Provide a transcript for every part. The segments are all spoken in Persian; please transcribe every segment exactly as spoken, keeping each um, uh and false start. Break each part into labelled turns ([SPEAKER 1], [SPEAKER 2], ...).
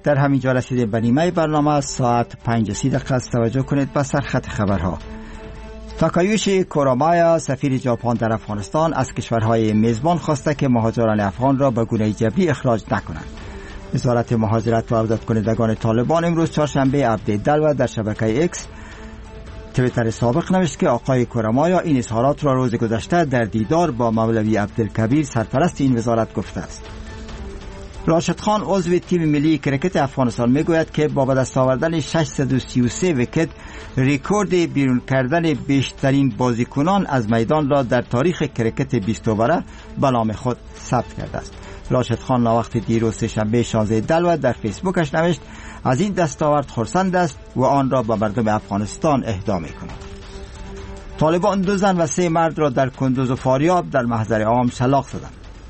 [SPEAKER 1] در همین جا رسیدیم به نیمه برنامه. ساعت پنج و سی دقیقه است. توجه کنید به سرخط خبرها. تاکایوشی کورامایا سفیر ژاپن در افغانستان از کشورهای میزبان خواسته که مهاجران افغان را به گونه جبری اخراج نکنند. وزارت مهاجرت و عودت کنندگان طالبان امروز چهارشنبه اپدیت دلو در شبکه ایکس تویتر سابق نوشت که آقای کورامایا این اظهارات را روز گذشته در دیدار با مولوی عبدالکبیر سرپرست این وزارت گفته است. راشد خان عضو تیم ملی کرکت افغانستان میگوید که با به دست آوردن ششصد و سی و سه ویکت رکورد بیرون کردن بیشترین بازیکنان از میدان را در تاریخ کرکت بیست اووره به نام خود ثبت کرده است. راشد خان ناوقت دیروز سه‌شنبه شانزده دلو در فیسبوکش نوشت از این دستاورد خرسند است و آن را به مردم افغانستان اهدا می‌کند. طالبان دو زن و سه مرد را در کندوز و فاریاب در محضر عام شلاق زدند.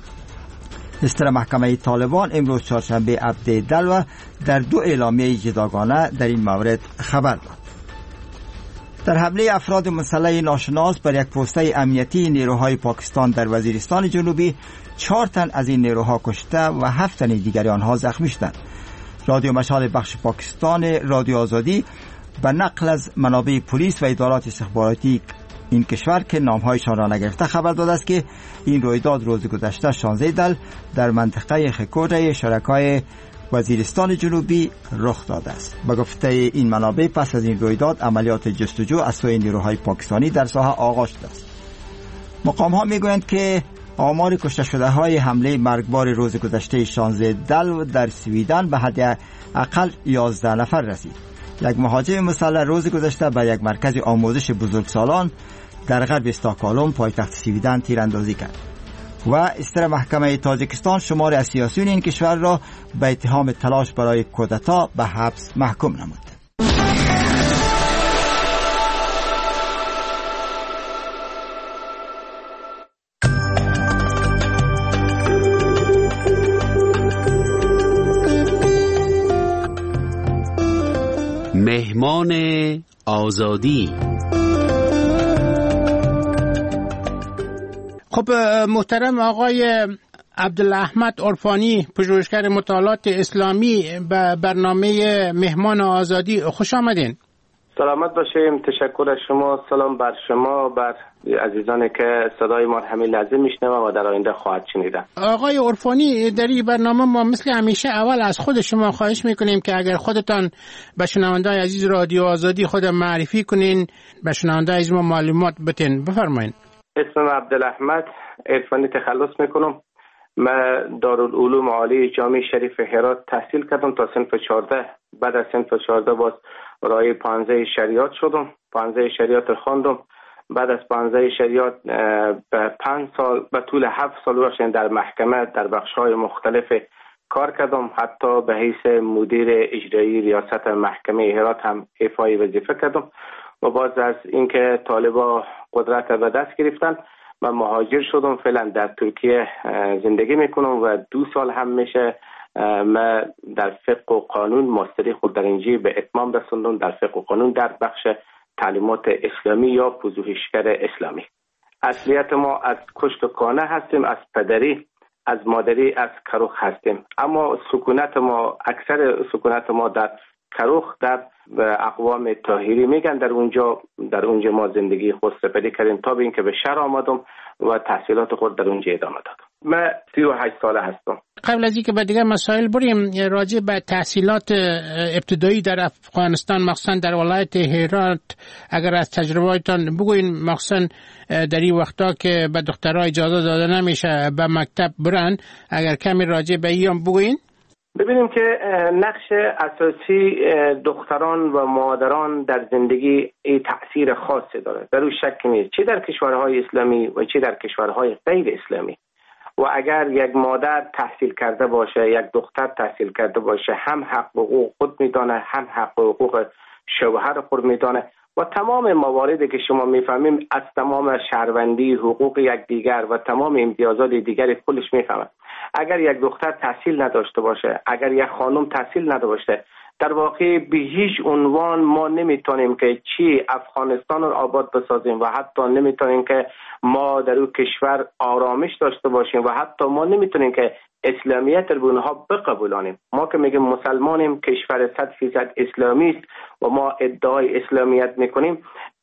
[SPEAKER 1] استر محکمه طالبان امروز چهارشنبه اپدیت دلو در دو اعلامیه جداگانه در این مورد خبر داد. در حمله افراد مسلح ناشناس بر یک پوسته امنیتی نیروهای پاکستان در وزیرستان جنوبی، چهار تن از این نیروها کشته و هفت تن دیگر آنها زخمی شدند. رادیو مشال بخش پاکستان رادیو آزادی به نقل از منابع پلیس و ادارات استخباراتی این کشور که نامهایشان را نگرفته خبر داده است که این رویداد روز گذشته شانزده دل در منطقه خکوره شرکای وزیرستان جنوبی رخ داده است. به گفته این منابع پس از این رویداد عملیات جستجو از سوی نیروهای پاکستانی در ساحه آغاز شده است. مقام ها میگویند که آمار کشته شده های حمله مرگبار روز گذشته شانزده دل در سویدن به حد اقل یازده نفر رسید. یک مهاجم مسلح روز گذشته به یک مرکز آموزش بزرگسالان در غرب استکهلم پایتخت سویدن تیراندازی کرد. و استر محکمه تاجیکستان شمار از سیاسیون این کشور را به اتهام تلاش برای کودتا به حبس محکوم نمود.
[SPEAKER 2] مهمان آزادی.
[SPEAKER 3] خب محترم آقای عبدالاحمد عرفانی، پژوهشگر مطالعات اسلامی، به برنامه مهمان آزادی خوش آمدین.
[SPEAKER 4] سلامت باشیم. تشکر از شما. سلام بر شما، بر عزیزانی که صدای ما همین لحظه میشنوند و در آینده خواهد شنیدن.
[SPEAKER 3] آقای عرفانی، در این برنامه ما مثل همیشه اول از خود شما خواهش میکنیم که اگر خودتان به شنونده‌های عزیز رادیو آزادی خود معرفی کنین، به شنونده‌های عزیز ما معلومات بدین. بفرمایید.
[SPEAKER 4] اسمم عبدالاحمد عرفانی، تخلص میکنم. من دارالعلوم عالی جامعه شریف هرات تحصیل کردم تا صنف چهارده. بعد از صنف چهارده باز رای پانزده شریعت شدم. پانزده شریعت خواندم. بعد از پانزده شریعت به پنج سال به طول هفت سال روشن در محکمه در بخش‌های مختلف کار کردم. حتی به حیث مدیر اجرایی ریاست محکمه هرات هم ایفای وظیفه کردم. و باز از اینکه طالبا قدرت به دست گرفتن من مهاجر شدم. فعلا در ترکیه زندگی میکنم و دو سال هم میشه من در فقه و قانون ماستری خود در اینجا به اتمام رسوندم، در فقه و قانون در بخش تعلیمات اسلامی یا پژوهشگر اسلامی. اصلیت ما از کشت کانه هستیم، از پدری، از مادری، از کروخ هستیم. اما سکونت ما، اکثر سکونت ما در کروخ، در اقوام طاهری میگن، در اونجا در اونجا ما زندگی خود سپری کردیم تا به اینکه به شهر آمدم و تحصیلات خود در اونجا ادامه دادم. من سی و هشت ساله هستم.
[SPEAKER 3] قبل از اینکه به دیگر مسائل بریم، راجع به تحصیلات ابتدایی در افغانستان مخصوصا در ولایت هرات اگر از تجربه‌تان بگوین، مخصوصا در این وقتا که به دخترها اجازه داده نمیشه به مکتب برن، اگر کمی راجع به این بگوین.
[SPEAKER 4] ببینیم که نقش اساسی دختران و مادران در زندگی ای تأثیر خاصی داره، در او شک نیست، چه در کشورهای اسلامی و چه در کشورهای غیر اسلامی. و اگر یک مادر تحصیل کرده باشه، یک دختر تحصیل کرده باشه، هم حق حقوق خود میدانه، هم حق حقوق شوهر خود میدانه و تمام مواردی که شما میفهمیم از تمام شهروندی، حقوق یکدیگر و تمام امتیازات دیگری خودش میفهمه. اگر یک دختر تحصیل نداشته باشه، اگر یک خانم تحصیل نداشته باشه، در واقع به هیچ عنوان ما نمیتونیم که چی افغانستان رو آباد بسازیم و حتی نمیتونیم که ما در اون کشور آرامش داشته باشیم و حتی ما نمیتونیم که اسلامیت رو به اونها بقبولانیم. ما که میگیم مسلمانیم، کشور صد فیصد اسلامی است و ما ادعای اسلامیت میکنیم،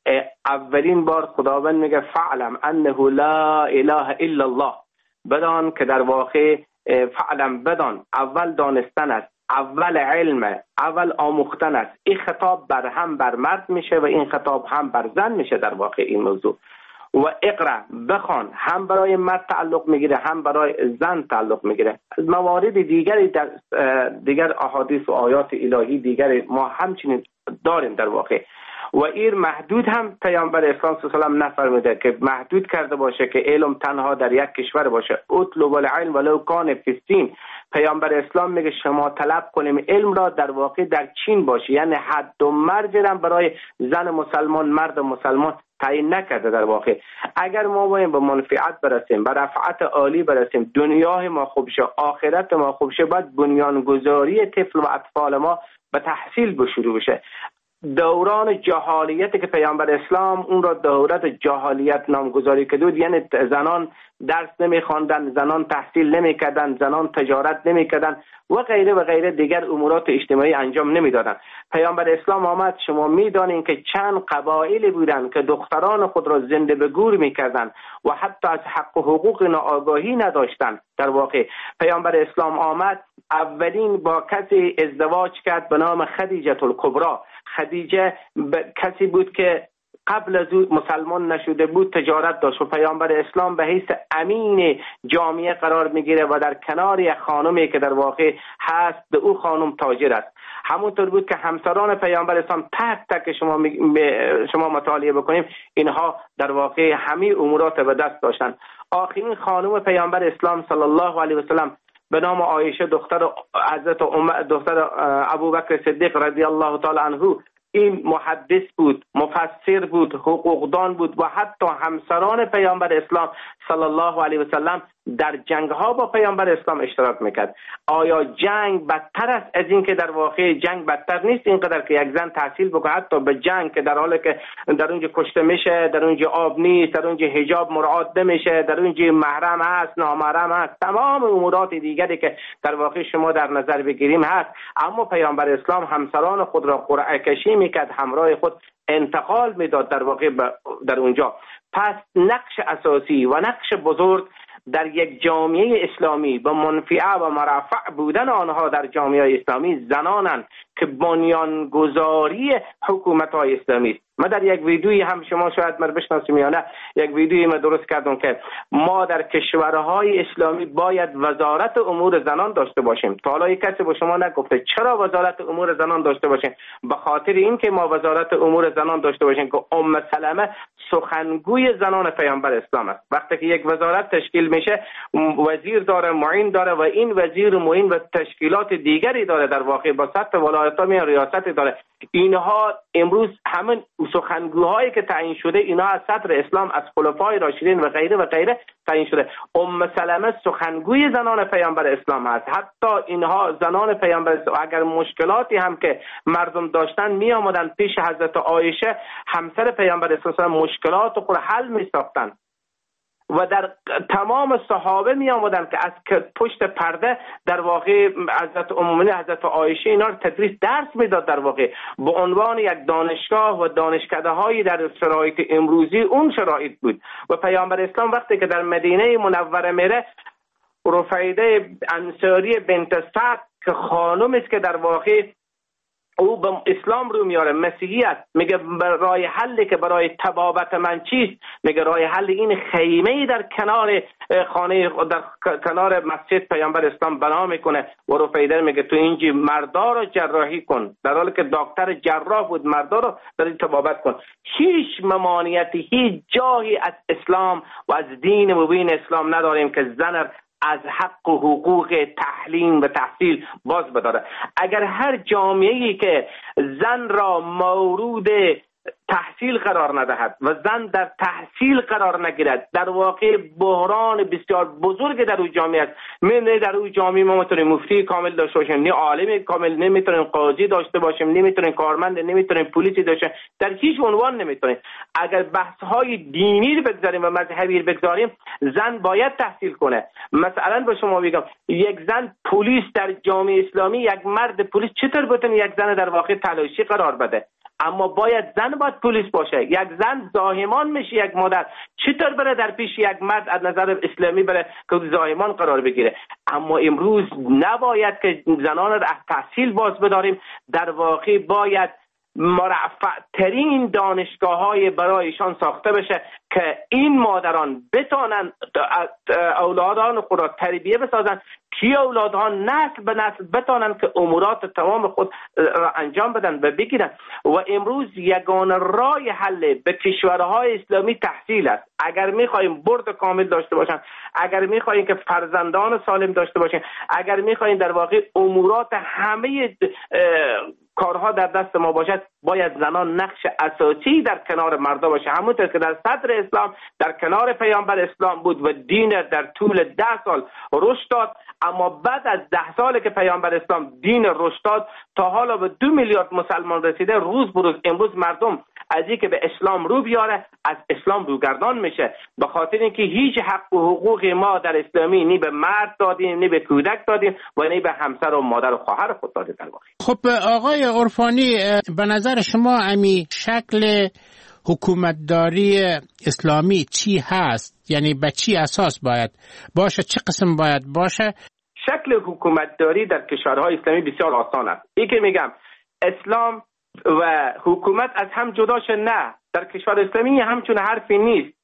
[SPEAKER 4] اولین بار خداوند میگه فعلم انه لا اله الا الله، بدان که در واقع فعلم بدان، اول دانستن است، اول علم، اول آموختن است. این خطاب بر هم بر مرد میشه و این خطاب هم بر زن میشه در واقع این موضوع. و اقرا بخوان هم برای مرد تعلق میگیره هم برای زن تعلق میگیره. از موارد دیگری در دیگر احادیث و آیات الهی دیگر ما همچنین داریم در واقع. و این محدود هم پیامبر اسلام صلی الله علیه و آله نفرموده که محدود کرده باشه که علم تنها در یک کشور باشه. اطلب العلم ولو کان فی الصین. پیامبر اسلام میگه شما طلب کنیم علم را در واقع در چین باشه، یعنی حد و مرز هم برای زن مسلمان مرد مسلمان تعیین نکرده در واقع. اگر ما باید به منفعت برسیم، به رفعت عالی برسیم، دنیای ما خوب شه، آخرت ما خوب شه، باید بنیانگذاری طفل و اطفال ما به تحصیل به شروع بشه. دوران جهالیتی که پیامبر اسلام اون را دورت جهالیت نامگذاری کرد، یعنی زنان درس نمیخواندن، زنان تحصیل نمیکردن، زنان تجارت نمیکردن و غیره و غیره دیگر امورات اجتماعی انجام نمیدادن. پیامبر اسلام آمد، شما میدانین که چند قبایلی بودن که دختران خود را زنده به گور میکردن و حتی از حق و حقوق آگاهی نداشتن. در واقع پیامبر اسلام آمد، اولین با کسی ازدواج کرد به نام خدیجه الکبری. خدیجه کسی بود که قبل از او مسلمان نشده بود، تجارت داشت و پیامبر اسلام به حیث امین جامعه قرار میگیره و در کنار یک خانمی که در واقع هست به او خانم تاجر است. همونطور بود که همسران پیامبر اسلام تک تک شما شما مطالعه بکنیم، اینها در واقع همه امورات به دست داشتن. آخرین خانم پیامبر اسلام صلی الله علیه و سلم به نام عایشه دختر حضرت دختر ابوبکر صدیق رضی الله تعالی عنه، این محدث بود، مفسر بود، حقوقدان بود و حتی همسران پیامبر اسلام صلی الله علیه و سلم در جنگ ها با پیامبر اسلام اشتراک میکرد. آیا جنگ بدتر است از این که در واقع جنگ بدتر نیست اینقدر که یک زن تحصیل بکنه، حتی به جنگ که در حالی که در اونجا کشته میشه، در اونجا آب نیست، در اونجا حجاب مراعات نمیشه، در اونجا محرم هست، نامحرم هست، تمام امورات دیگری که در واقع شما در نظر بگیریم هست، اما پیامبر اسلام همسران خود را قرعه کشی میکرد، همراه خود انتقال میداد در واقع در اونجا. پس نقش اساسی و نقش بزرگ در یک جامعه اسلامی به منفعه و مرفع بودن آنها در جامعه اسلامی زنانند که بنیانگذاری حکومت‌های اسلامی است. من در یک ویدیویی هم شما شاید من بشناسیم یا نه، یک ویدیویی من درست کردم که ما در کشورهای اسلامی باید وزارت امور زنان داشته باشیم. تا حالا کسی با شما نگفته چرا وزارت امور زنان داشته باشیم؟ به خاطر اینکه ما وزارت امور زنان داشته باشیم که ام سلمه سخنگوی زنان پیامبر اسلام است. وقتی که یک وزارت تشکیل میشه، وزیر داره، معین داره و این وزیر معین و تشکیلات دیگری داره، در واقع با سطح ولایت‌ها می ریاست داره. اینها امروز همین سخنگوهایی که تعیین شده، اینها از صدر اسلام، از خلفای راشدین و غیره و غیره تعیین شده. ام سلمه سخنگوی زنان پیامبر اسلام است. حتی اینها زنان پیامبر اسلام اگر مشکلاتی هم که مردم داشتن می آمدن پیش حضرت عایشه همسر پیامبر اسلام، مشکلات خود حل می ساختن و در تمام صحابه می آمدن که از پشت پرده در واقع حضرت ام حضرت عایشه اینا رو تدریس درس میداد، در واقع به عنوان یک دانشگاه و دانشکده هایی در شرایط امروزی اون شرایط بود. و پیامبر اسلام وقتی که در مدینه منوره میره، رفیده انصاری بنت سعد که خانم است که در واقع او به اسلام رو میاره، مسیحیت، میگه راه حلی که برای تبابت من چیست؟ میگه راه حل این خیمه در کنار خانه در کنار مسجد پیامبر اسلام بنا میکنه و رفیده میگه تو اینجی مردا رو جراحی کن، در حالی که دکتر جراح بود، مردا رو در این تبابت کن. هیچ ممانعتی، هیچ جایی از اسلام و از دین مبین اسلام نداریم که زن از حق و حقوق تعلیم و تحصیل باز بداره. اگر هر جامعه‌ای که زن را مورود تحصیل قرار ندهد و زن در تحصیل قرار نگیرد، در واقع بحران بسیار بزرگ در اون جامعه است. نه در اون جامعه ما میتونیم مفتی کامل داشته باشیم، نه عالم کامل، نمیتونیم قاضی داشته باشیم، نمیتونیم کارمند، نمیتونیم پلیسی داشته، در هیچ عنوان نمیتونیم. اگر بحث های دینی رو بگذاریم و مذهبی رو بگذاریم، زن باید تحصیل کنه. مثلا به شما میگم یک زن پلیس در جامعه اسلامی، یک مرد پلیس چطور بتونه یک زن در واقع تلاشی قرار بده؟ اما باید زن باید پلیس باشه. یک زن زاهمان میشه، یک مادر چطور بره در پیش یک مرد از نظر اسلامی بره که زاهمان قرار بگیره؟ اما امروز نباید که زنان را از تحصیل باز بداریم، در واقع باید مرفع ترین دانشگاه های برایشان ساخته بشه که این مادران بتانند اولادان خود را تربیه بسازند که اولادها نسل به نسل بتانند که امورات تمام خود را انجام بدن و بگیرن. و امروز یگانه راه حل به کشورهای اسلامی تحصیل است. اگر میخواهیم برد کامل داشته باشن، اگر میخواهیم که فرزندان سالم داشته باشیم، اگر میخواهیم در واقع امورات همه کارها در دست ما باشد، باید زنان نقش اساسی در کنار مردا باشه، همونطور که در صدر اسلام در کنار پیامبر اسلام بود و دین در طول ده سال رشد داد. اما بعد از ده سال که پیامبر اسلام دین رشد داد تا حالا به دو میلیارد مسلمان رسیده. روز بروز امروز مردم از اینکه به اسلام رو بیاره از اسلام روگردان میشه، به خاطر اینکه هیچ حق و حقوق ما در اسلامی نی به مرد دادیم، نی به کودک دادیم و نی به همسر و مادر و خواهر خود دادیم. در واقع
[SPEAKER 3] خب آقای عرفانی، به نظر شما امی شکل حکومتداری اسلامی چی هست؟ یعنی به چی اساس باید باشه؟ چه قسم باید باشه؟
[SPEAKER 4] شکل حکومتداری در کشورهای اسلامی بسیار آسان است. این که میگم اسلام و حکومت از هم جداشه، نه، در کشور اسلامی همچون حرفی نیست.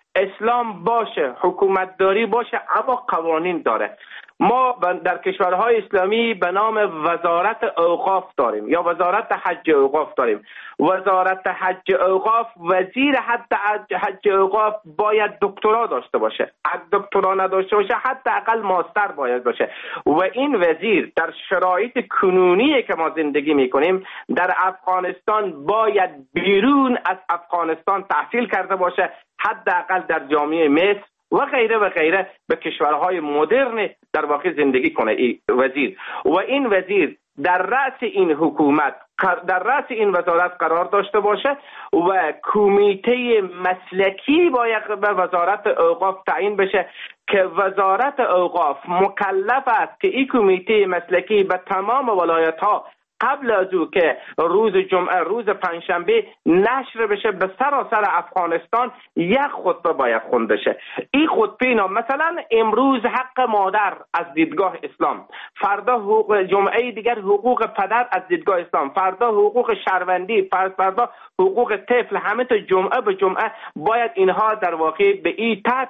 [SPEAKER 4] اسلام باشه، حکومتداری باشه، اما قوانین داره. ما در کشورهای اسلامی به نام وزارت اوقاف داریم یا وزارت حج اوقاف داریم. وزارت حج اوقاف، وزیر حتی حج اوقاف باید دکترا داشته باشه. اگه دکترا نداشته باشه حتی اقل ماستر باید باشه. و این وزیر در شرایط کنونی که ما زندگی میکنیم در افغانستان باید بیرون از افغانستان تحصیل کرده باشه، حداقل در جامعه مصر و غیره و غیره به کشورهای مدرن در واقع زندگی کنه این وزیر. و این وزیر در رأس این حکومت، در رأس این وزارت قرار داشته باشه و کمیته مسلکی باید به وزارت اوقاف تعیین بشه که وزارت اوقاف مکلف است که این کمیته مسلکی به تمام ولایت ها قبل از او که روز جمعه، روز پنجشنبه نشر بشه به سراسر افغانستان، یک خطبه باید خونده شه. این خطبه اینا مثلا امروز حق مادر از دیدگاه اسلام، فردا حقوق جمعه دیگر حقوق پدر از دیدگاه اسلام، فردا حقوق شهروندی، فردا حقوق طفل، همه تا جمعه به جمعه باید اینها در واقع به این تحت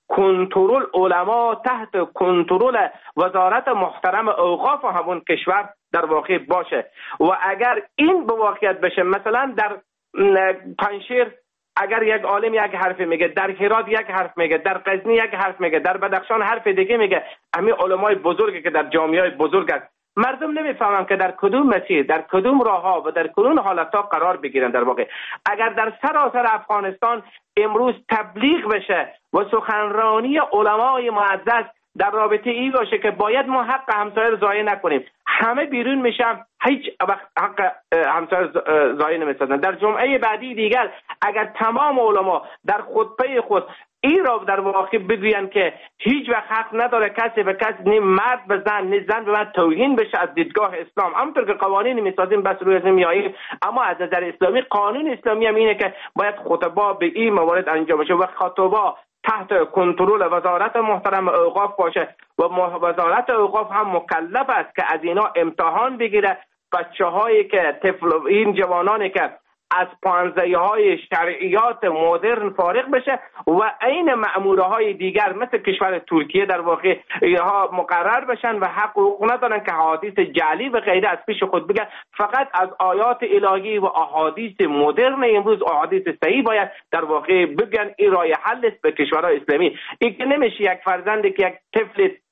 [SPEAKER 4] کنترل علما، تحت کنترل وزارت محترم اوقاف همون کشور در واقع باشه. و اگر این به واقعیت بشه، مثلا در پنشیر اگر یک عالم یک حرف میگه، در هرات یک حرف میگه، در غزنی یک حرف میگه، در بدخشان حرف دیگه میگه، همین علمای بزرگی که در جامعه بزرگ است، مردم نمیفهمن که در کدوم مسیر، در کدوم راه ها و در کدوم حالت ها قرار بگیرن. در واقع اگر در سراسر افغانستان امروز تبلیغ بشه و سخنرانی علمای معزز در رابطه ای باشه که باید ما حق همسایه رو ضایع نکنیم، همه بیرون میشن، هیچ وقت حق همسایه ضایع نمیسازن. در جمعه بعدی دیگر اگر تمام علما در خطبه خود این را در واقع بگوین که هیچ وقت حق نداره کسی به کسی، نه مرد به زن نه زن به مرد توهین بشه از دیدگاه اسلام، همونطور که قوانین میسازیم بس روی ازم میاییم، اما از نظر اسلامی قانون اسلامی هم اینه که باید خطبه به این موارد انجام بشه و خطبه تحت کنترل وزارت محترم اوقاف باشه و وزارت اوقاف هم مکلف است که از اینا امتحان بگیره. بچه هایی که طفل، این جوانانی که از پانزه های شرعیات مدرن فارغ بشه و این مأموره های دیگر مثل کشور ترکیه در واقع اینها مقرر بشن و حق و حقوق ندارن که حدیث جعلی و غیره از پیش خود بگن، فقط از آیات الهی و احادیث مدرن امروز، احادیث صحیح باید در واقع بگن. این راه حل است به کشورهای اسلامی. این که نمیشه یک فرزندی که یک طفل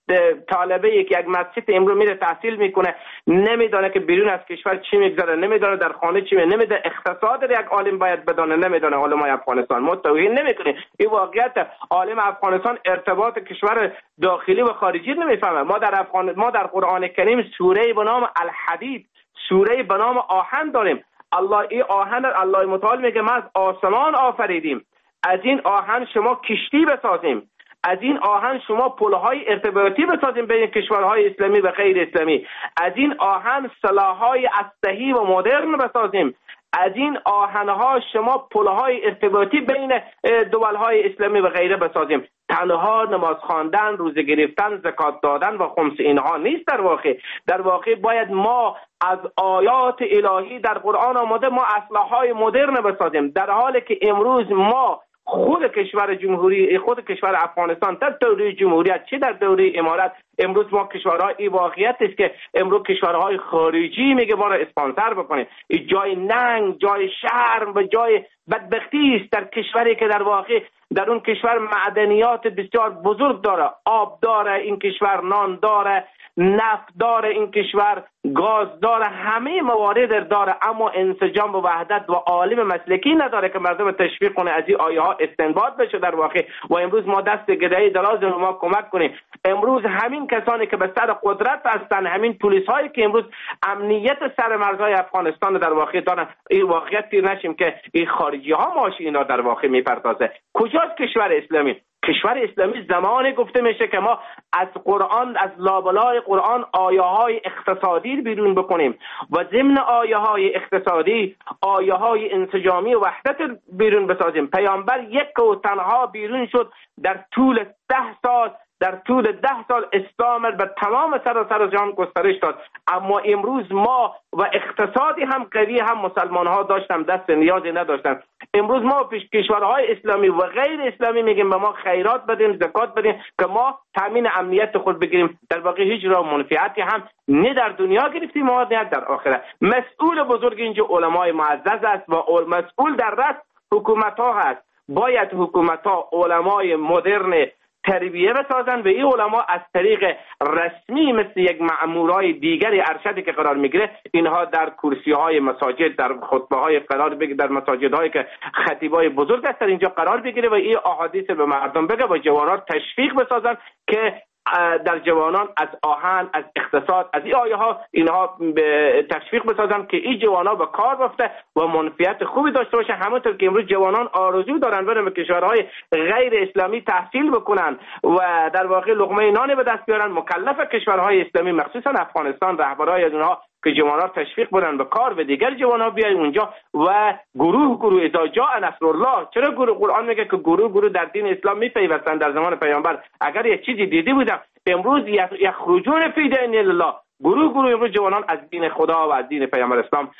[SPEAKER 4] طالبه یک یک مسجد امروز میره تحصیل میکنه، نمیدونه که بیرون از کشور چی میگذره، نمیدونه در خانه چی میگذره، نمیدونه اقتصاد یک عالم باید بدونه، نمیدونه علمای افغانستان. ما توهین نمیکنیم، این واقعیت. عالم افغانستان ارتباط کشور داخلی و خارجی نمیفهمه. ما در افغان ما در قرآن کریم سوره به نام الحدید، سوره به نام آهن داریم. الله این آهن الله متعال میگه ما از آسمان آفریدیم، از این آهن شما کشتی بسازیم، از این آهن شما پلهای ارتباطی بسازیم بین کشورهای اسلامی و غیر اسلامی، از این آهن سلاحهای اسلحه‌ای و مدرن بسازیم، از این آهنها شما پلهای ارتباطی بین دولهای اسلامی و غیره بسازیم. تنها نماز خواندن، روزه گرفتن، زکات دادن و خمس اینها نیست. در واقع در واقع باید ما از آیات الهی در قرآن آمده ما اسلحه‌های مدرن بسازیم، در حالی که امروز ما خود کشور جمهوری خود کشور افغانستان در دوره جمهوریت چه در دوره امارت، امروز ما کشورهای این واقعیت است که امروز کشورهای خارجی میگه ما را اسپانسر بکنه. این جای ننگ، جای شرم و جای بدبختی است در کشوری که در واقع در اون کشور معدنیات بسیار بزرگ داره، آب داره این کشور، نان داره، نفت داره این کشور، گاز داره، همه موارد داره، اما انسجام و وحدت و عالم مسلکی نداره که مردم تشویق کنه از این آیه ها استنباط بشه در واقع. و امروز ما دست گدایی دراز رو ما کمک کنیم. امروز همین کسانی که به سر قدرت هستن، همین پلیس هایی که امروز امنیت سر مرزهای افغانستان در واقع دارن، این واقعیت دیر نشیم که این خارجی ها ماش اینا در واقع میپردازه. کجاست کشور اسلامی؟ کشور اسلامی زمانی گفته میشه که ما از قرآن، از لابلای قرآن آیه های اقتصادی بیرون بکنیم و ضمن آیه های اقتصادی آیه های انسجامی و وحدت بیرون بسازیم. پیامبر یک و تنها بیرون شد در طول ده سال در طول ده سال اسلام به تمام سراسر جهان گسترش داد. اما امروز ما و اقتصادی هم قوی هم مسلمان ها داشتن دست نیازی نداشتن. امروز ما پیش کشورهای اسلامی و غیر اسلامی میگیم به ما خیرات بدین، زکات بدین که ما تامین امنیت خود بگیریم. در واقع هیچ راه منفعتی هم نه در دنیا گرفتیم ما نه در آخرت. مسئول بزرگ اینجا علمای معزز است و مسئول در رأس حکومت ها هست. باید حکومت ها علمای مدرن تربیه بسازن و این علما از طریق رسمی مثل یک مأمورای دیگری ارشدی که قرار میگیره، اینها در کرسی های مساجد، در خطبه های قرار بگیره، در مساجد هایی که خطیبای بزرگ هستن اینجا قرار بگیره و این احادیث به مردم بگه و جوانان تشویق بسازن که در جوانان از آهن، از اقتصاد، از این آیه ها اینها به تشویق بسازن که این جوانا به کار بفته و منفعت خوبی داشته باشه. همونطور که امروز جوانان آرزو دارن برن به کشورهای غیر اسلامی تحصیل بکنن و در واقع لقمه نان به دست بیارن، مکلف کشورهای اسلامی مخصوصا افغانستان رهبرای از اونها که جوانان تشویق بدن به کار و دیگر جوانان بیاین اونجا و گروه گروه اذا جاء نصر الله. چرا گروه؟ قرآن میگه که گروه گروه در دین اسلام میپیوستن. در زمان پیامبر اگر یک چیزی دیدی بودن، امروز یخرجون فی دین الله، گروه گروه امروز جوانان از دین خدا و از دین پیامبر اسلام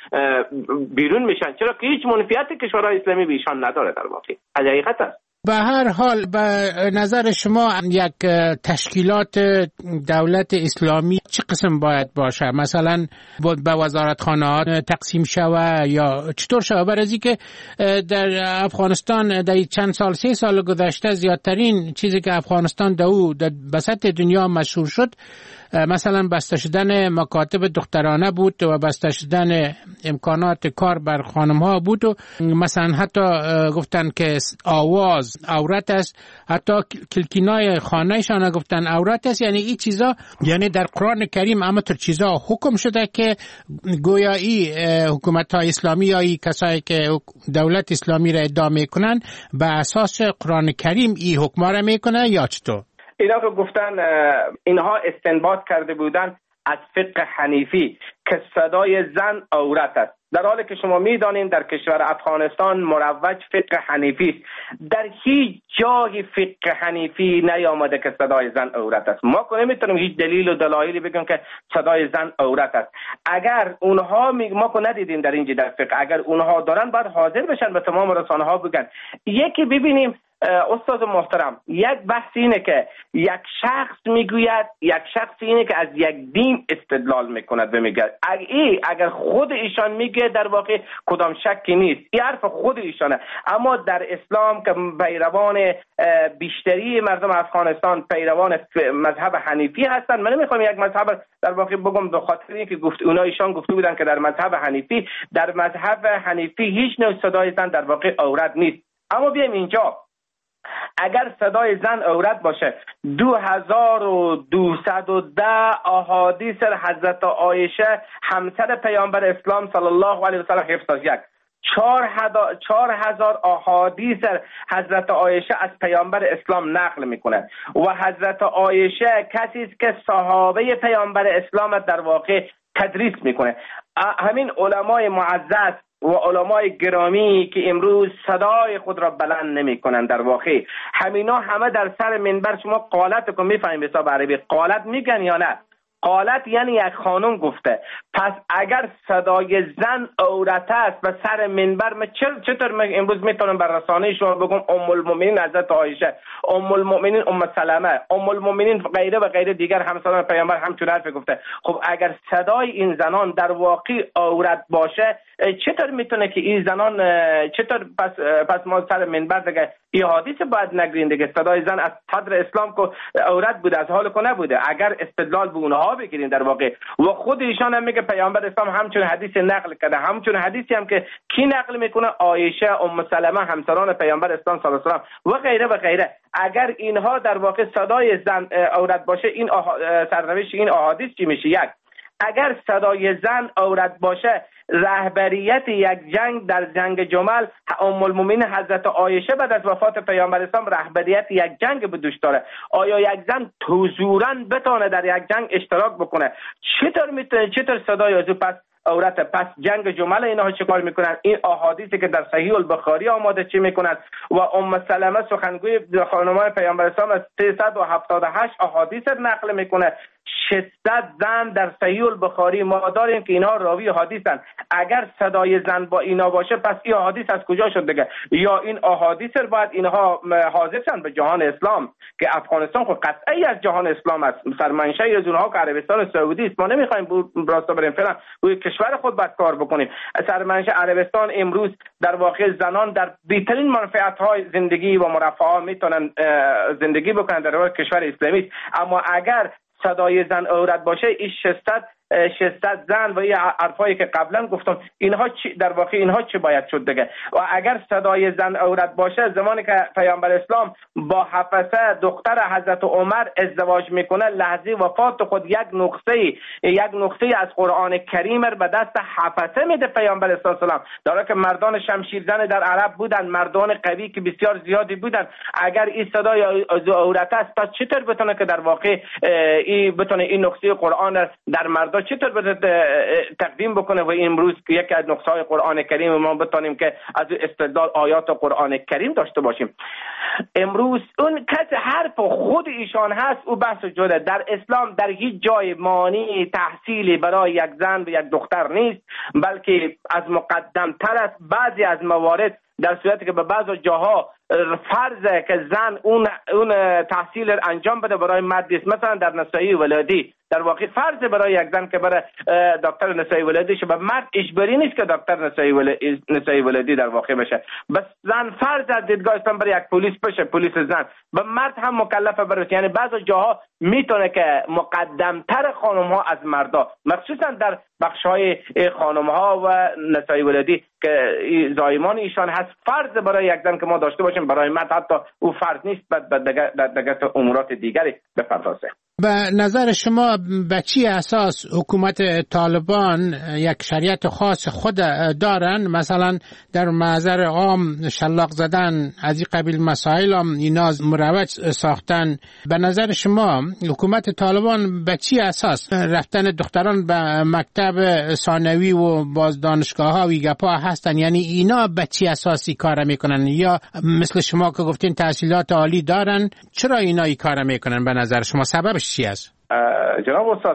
[SPEAKER 4] بیرون میشن. چرا که هیچ منفعت کشورهای اسلامی به ایشان نداره. در واقع حقیقت است.
[SPEAKER 3] به هر حال به نظر شما یک تشکیلات دولت اسلامی چه قسم باید باشه؟ مثلا به وزارتخانه ها تقسیم شوه یا چطور شوه؟ برای اینکه در افغانستان در چند سال سه سال گذشته زیادترین چیزی که افغانستان در او در بسط دنیا مشهور شد مثلا بسته شدن مکاتب دخترانه بود و بسته شدن امکانات کار بر خانم ها بود و مثلا حتی گفتن که آواز عورت است، حتی کلکینای خانهشان گفتن عورت است. یعنی این چیزا یعنی در قرآن کریم همینطور چیزا حکم شده که گویایی حکومت های اسلامی یا ای کسایی که دولت اسلامی را ادعا میکنن به اساس قرآن کریم این حکم را میکنه یا چطور؟
[SPEAKER 4] اینا که گفتن اینها استنباط کرده بودن از فقه حنیفی که صدای زن عورت است، در حالی که شما میدانین در کشور افغانستان مروج فقه حنیفی است. در هیچ جای فقه حنیفی نیامده که صدای زن عورت است. ما که نمیتونیم هیچ دلیل و دلایلی بگیم که صدای زن عورت است. اگر اونها می... ما که ندیدیم در اینجا در فقه، اگر اونها دارن باید حاضر بشن به تمام رسانه ها بگن. یکی ببینیم استاد محترم، یک بحث اینه که یک شخص میگوید، یک شخص اینه که از یک دین استدلال میکند و میگه ای اگر خود ایشان میگه در واقع کدام شکی نیست، این حرف خود ایشانه. اما در اسلام که پیروان بیشتری مردم افغانستان پیروان مذهب حنیفی هستند، من نمیخوام یک مذهب در واقع بگم به خاطر اینکه گفت اونا ایشان گفته بودن که در مذهب حنیفی در مذهب حنیفی هیچ نوع صدای زن در واقع عورت نیست. اما بیایم اینجا، اگر صدای زن عورت باشه، دو هزار و دویست و ده احادیث حضرت عایشه همسر پیامبر اسلام صلی الله علیه و سلم حفظ است. یک چهار هزار احادیث حضرت عایشه از پیامبر اسلام نقل میکنه و حضرت عایشه کسی است که صحابه پیامبر اسلام در واقع تدریس میکنه. همین علمای معزز و علمای گرامی که امروز صدای خود را بلند نمی کنند، در واقع همینا همه در سر منبر، شما قالت کو میفهمید به حساب عربی قالت میگن یا نه؟ قالت یعنی یک خانم گفته. پس اگر صدای زن عورت است و سر منبر، من چطور من امروز میتونم بر رسانه شما بگم ام المؤمنین حضرت عایشه، ام المؤمنین ام سلمه، ام المؤمنین غیره و غیره دیگر همسران پیامبر همچون حرف گفته؟ خب اگر صدای این زنان در واقع عورت باشه، چطور میتونه که این زنان چطور پس پس ما سر منبر دیگه این حدیث باید نگرین دیگه؟ صدای زن از صدر اسلام کو عورت بوده، از حال کو نبوده. اگر استدلال به اونها بگیرین در واقع، و خود ایشان هم میگه پیامبر اسلام همچون حدیث نقل کرده، همچون حدیثی هم که کی نقل میکنه؟ عایشه، ام سلمه همسران پیامبر اسلام صلی الله علیه و سلم و غیره و غیره. اگر اینها در واقع صدای زن عورت باشه، این سرنوشت این احادیث چی میشه؟ یک، اگر صدای زن عورت باشه، رهبریت یک جنگ در جنگ جمل ام المؤمنین حضرت عایشه بعد از وفات پیامبر اسلام رهبریت یک جنگ به دوش داره. آیا یک زن حضوراً بتونه در یک جنگ اشتراک بکنه؟ چطور میتونه؟ چطور صدای از پس عورت؟ پس جنگ جمل اینها چه کار میکنن؟ این احادیثی که در صحیح البخاری آماده چی میکنن؟ و ام سلمه سخنگوی خانمان پیامبر اسلام از سیصد و هفتاد و هشت احادیث نقل میکنه. ششصد زن در صحیح البخاری ما داریم که اینها راوی حدیثن. اگر صدای زن با اینا باشه، پس این احادیث از کجا شد دیگه؟ یا این احادیث رو باید اینها حاضر شن به جهان اسلام که افغانستان خود قطعی از جهان اسلام است، سرمنشأ از اونها که عربستان سعودی است. ما نمیخوایم راستا بریم فعلا روی کشور خود باید کار بکنیم. سرمنشأ عربستان امروز در واقع زنان در بهترین منفعت‌های زندگی و مرفه میتونن زندگی بکنن در کشور اسلامی. اما اگر صدای زن عورت باشه، این ششصد ششصد زن و این حرفایی که قبلا گفتم، اینها چی در واقع اینها چی باید شد دیگه؟ و اگر صدای زن عورت باشه، زمانی که پیامبر اسلام با حفصه دختر حضرت عمر ازدواج میکنه، لحظه وفات خود یک نقطه یک نقطه از قرآن کریم به دست حفصه میده پیامبر اسلام، در که مردان شمشیر زن در عرب بودن، مردان قوی که بسیار زیادی بودن. اگر این صدای عورت است، پس چطور بتونه که در واقع این بتونه این نقطه قرآن در مردان چطور باید تقدیم بکنه؟ و امروز یکی از نقطه‌های قرآن کریم ما بتونیم که از استدلال آیات قرآن کریم داشته باشیم. امروز اون کس حرف خود ایشان هست، او بحث جدا. در اسلام در هیچ جای مانع تحصیلی برای یک زن و یک دختر نیست، بلکه از مقدم تر است. بعضی از موارد در صورتی که به بعض جاها فرضه که زن اون اون تحصیل انجام بده برای مرد است، مثلا در نسایی ولادی در واقع فرض برای یک زن که برای دکتر نسایی ولادی شه، به مرد اجباری نیست که دکتر نسایی ولادی نسایی ولادی در واقع بشه. بس زن فرض از دیدگاه اسلام برای یک پلیس بشه، پلیس زن. به مرد هم مکلفه برای، یعنی بعض جاها میتونه که مقدمتر خانم ها از مردا، مخصوصا در بخش های خانم ها و نسایی ولادی که زایمان ایشان هست، فرض برای یک زن که ما داشته باشیم، برای مرد حتی او فرض نیست، بعد دیگه امورات دیگری بپردازه.
[SPEAKER 3] به نظر شما به چی اساس حکومت طالبان یک شریعت خاص خود دارن؟ مثلا در محضر عام شلاق زدن از این قبیل مسائل هم اینا مروج ساختن. به نظر شما حکومت طالبان به چی اساس رفتن دختران به مکتب ثانوی و باز دانشگاه ها و گپا هستن؟ یعنی اینا به چی اساسی کار میکنن؟ یا مثل شما که گفتین تحصیلات عالی دارن، چرا اینا این کار میکنن؟ به نظر شما سببش چی است؟
[SPEAKER 4] جناب استاد،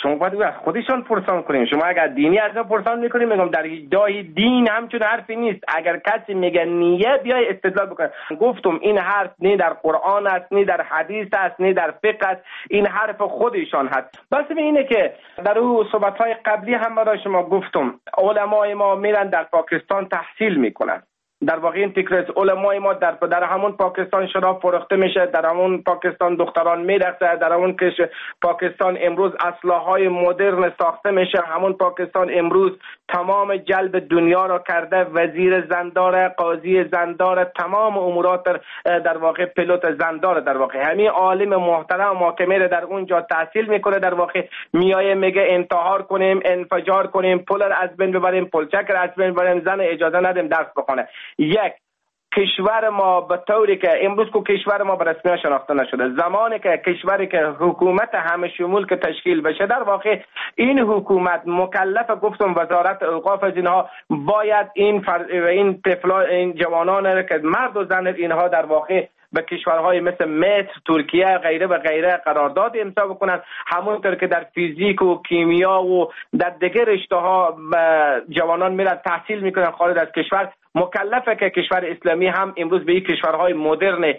[SPEAKER 4] شما باید از خودشان پرسان کنیم. شما اگر دینی از ما پرسان میکنیم، میگم در ادعای دین همچون حرفی نیست. اگر کسی میگه نیه، بیای استدلال بکنه. گفتم این حرف نه در قرآن است، نه در حدیث است، نه در فقه است، این حرف خودشان هست. بس اینه که در اون صحبت‌های قبلی هم برای شما گفتم علمای ما میرن در پاکستان تحصیل میکنن. در واقع این تکرار علمای ما در در همون پاکستان شراب فروخته میشه، در همون پاکستان دختران میرقصه، در همون کش پاکستان امروز اسلحه‌های مدرن ساخته میشه، همون پاکستان امروز تمام جلب دنیا را کرده، وزیر زندار، قاضی زندار، تمام امورات در واقع پیلوت زندار. در واقع همین عالم محترم ما که میره در اونجا تحصیل میکنه، در واقع میایه میگه انتحار کنیم، انفجار کنیم، پول از بین ببریم، پلچک از بین ببریم، زن اجازه ندیم درس بخونه. یک کشور ما به طوری که امروز کو کشور ما به رسمیت شناخته نشده، زمانی که کشوری که حکومت همه شمول که تشکیل بشه، در واقع این حکومت مکلف، گفتم وزارت اوقاف از اینها باید این فر... این طفلا این جوانان که مرد و زن اینها در واقع به کشورهای مثل مصر، ترکیه غیره و غیره قرارداد امضا بکنن، همونطور که در فیزیک و کیمیا و در دیگر رشته‌ها جوانان میرن تحصیل میکنن خارج از کشور. مکلفه که کشور اسلامی هم امروز به این کشورهای مدرن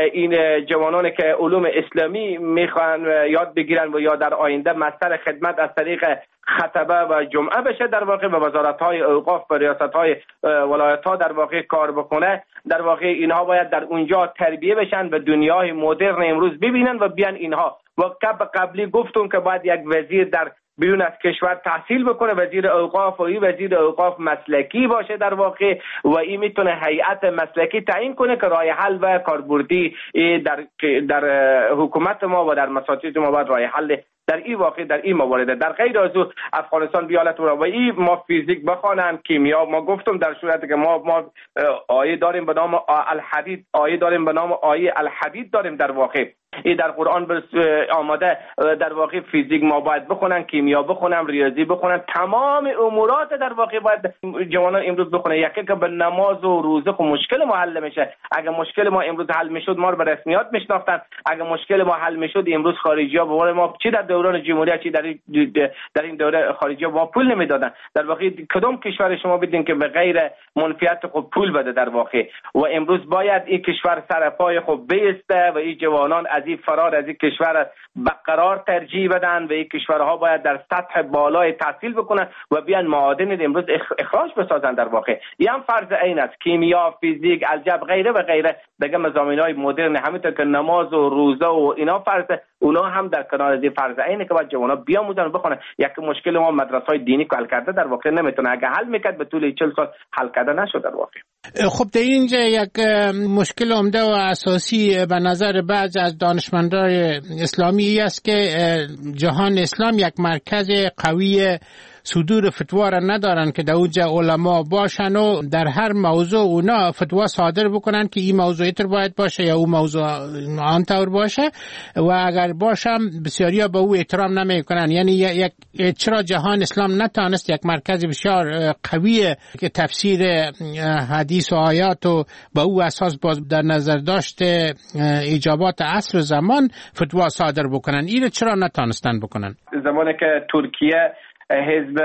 [SPEAKER 4] این جوانانی که علوم اسلامی میخوان یاد بگیرن و یا در آینده مستر خدمت از طریق خطبه و جمعه بشه، در واقع به وزارت‌های اوقاف و ریاست‌های ولایت‌ها در واقع کار بکنه. در واقع اینها باید در اونجا تربیه بشن، به دنیای مدرن امروز ببینن و بیان اینها. و قبلی گفتم که باید یک وزیر در بیرون از کشور تحصیل بکنه، وزیر اوقاف، و این وزیر اوقاف مسلکی باشه در واقع، و این میتونه هیئت مسلکی تعیین کنه که راه حل و کاربردی در در حکومت ما و در مساجد ما باید راه حل در این واقع در این موارد. در غیر از او افغانستان بیالت و این ما فیزیک بخوانم، کیمیا، ما گفتم در صورتی که ما ما آیه داریم به نام الحدید، آیه داریم به نام آیه الحدید داریم در واقع این در قرآن آماده. در واقع فیزیک ما باید بخونن، کیمیا بخونن، ریاضی بخونن، تمام امورات در واقع باید جوانان امروز بخونن. یکی که به نماز و روزه خو مشکل ما حل میشه. اگه مشکل ما امروز حل میشد ما رو به رسمیات میشناختن. اگه مشکل ما حل میشد امروز خارجی‌ها به قول ما چی در دوران جمهوریت چی در در این دوره خارجی‌ها ما پول نمیدادن. در واقع کدام کشور شما بدین که به غیر منفیت خود پول بده در واقع. و امروز باید این کشور سر پای خود بیسته و این جوانان از این فرار از این کشور به قرار ترجیح بدن و این کشورها باید در سطح بالای تحصیل بکنن و بیان معادن امروز اخراج بسازن. در واقع این هم فرض عین است. کیمیا، فیزیک، الجبر غیره و غیره دیگه مضامین‌های مدرن، همونطور که نماز و روزه و اینا فرض، اونا هم در کنار از فرض عینه که باید جوانا بیاموزن و بخونن. یک مشکل ما مدرسه‌های دینی که حل کرده در واقع نمیتونه، اگه حل میکرد به طول چهل سال حل کرده نشد در واقع.
[SPEAKER 3] خب در اینجا یک مشکل عمده و اساسی به نظر بعضی از دانشمندان اسلامی است که جهان اسلام یک مرکز قوی صدور فتوا را ندارن که در اونجا علما باشن و در هر موضوع اونا فتوا صادر بکنن که این موضوع اینطور باید باشه یا اون موضوع آنطور باشه، و اگر باشم بسیاریا به او احترام نمیکنن. یعنی یک چرا جهان اسلام نتانست یک مرکز بسیار قوی که تفسیر حدیث و آیات و به او اساس باز در نظر داشته ایجابات عصر و زمان فتوا صادر بکنن؟ این چرا نتانستن بکنن؟
[SPEAKER 4] زمانی که ترکیه حزب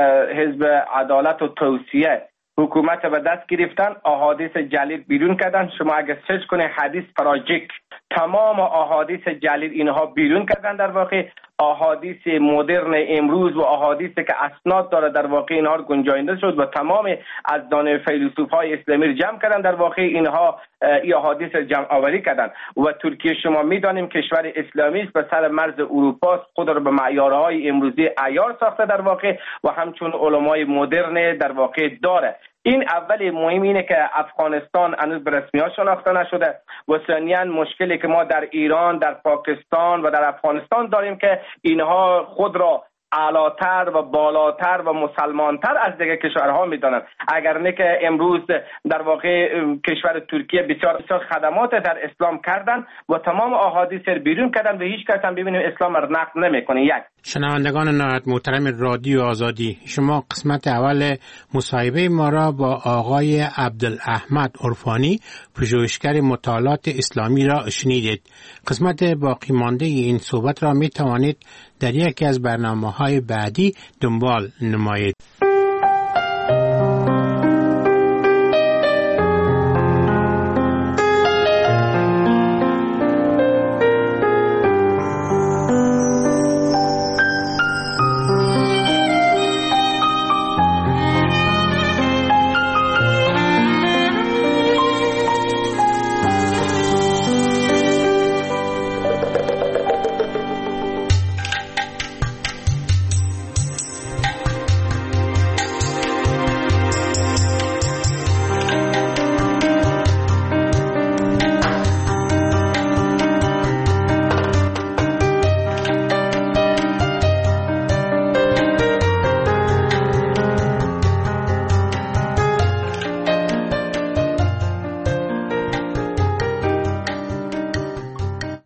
[SPEAKER 4] حزب عدالت و توسعه حکومت به دست گرفتن، احادیث جلیل بیرون کردن. شما اگه سرچ کنه حدیث پراجیک، تمام احادیث جلیل اینها بیرون کردن. در واقع احادیث مدرن امروز و احادیثی که اسناد داره در واقع اینها رو گنجانده شد و تمام از دانه فیلسوفای اسلامی رو جمع کردن. در واقع اینها این احادیث جمع آوری کردن. و ترکیه شما میدانیم کشور اسلامی است، به سر مرز اروپا، خود را به معیارهای امروزی عیار ساخته در واقع و همچون علمای مدرن در واقع داره. این اول مهم اینه که افغانستان هنوز به رسمیت شناخته نشده و ثانیاً مشکلی که ما در ایران، در پاکستان و در افغانستان داریم که اینها خود را اعلاتر و بالاتر و مسلمانتر از دیگه کشورها میدانند. اگر نه که امروز در واقع کشور ترکیه بسیار بسیار خدمات در اسلام کردن و تمام احادیث بیرون کردن و هیچ کس هم ببینیم اسلام را نقد نمیکنه. یک
[SPEAKER 3] شنوندگان نهایت محترم رادیو آزادی، شما قسمت اول مصاحبه ما را با آقای عبدالاحمد عرفانی، پژوهشگر مطالعات اسلامی را شنیدید. قسمت باقی مانده این صحبت را می توانید در یکی از برنامه‌های بعدی دنبال نمایید.